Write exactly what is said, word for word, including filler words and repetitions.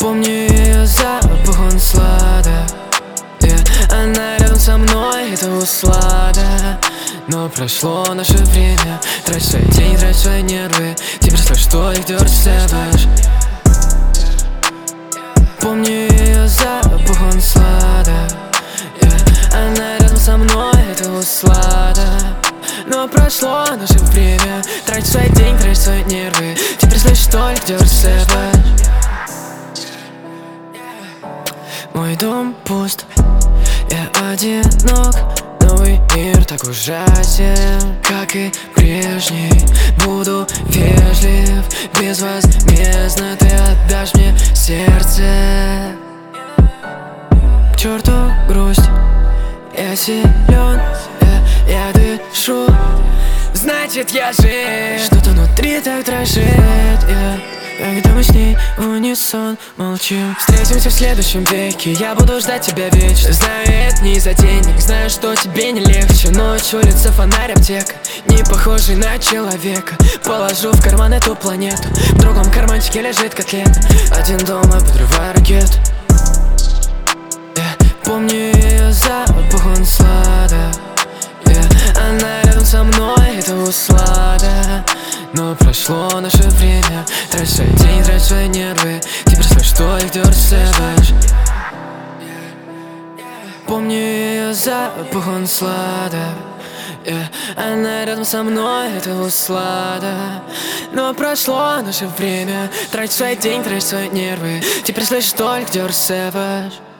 Помню ее запах, он сладок, yeah. Она рядом со мной, это услада. Но прошло наше время. Трать свой день, трать свои нервы. Теперь слышь, что их дёрт сэвэдж. Помню ее запах, он сладок, yeah. Она рядом со мной, это услада. Но прошло наше время. Трать свой день, трать свои нервы. Теперь слышь, что их дёрт сэвэдж. Мой дом пуст, я одинок. Новый мир так ужасен, как и прежний. Буду вежлив, безвозмездно. Ты отдашь мне сердце. К черту грусть, я силен, я, я дышу. Значит, я жив. Что-то внутри так дрожит, yeah. Когда мы с ней в унисон молчим. Встретимся в следующем веке, я буду ждать тебя вечно. Знаю, это не из-за денег, знаю, что тебе не легче. Ночь, улица, фонарь, аптека, не похожий на человека. Положу в карман эту планету, в другом карманчике лежит котлета. Один дома, подрываю ракету, yeah. Помню ее запах, он сладок, yeah. Она рядом со мной, это услада. Но прошло наше время. Трать свой день, трать свои нервы. Теперь слышь, что их дёрт сэвэдж. Помню ее запах, он сладок, yeah. Она рядом со мной, это услада. Но прошло наше время. Трать свой день, трать свои нервы. Теперь слышь, что их дёрт сэвэдж.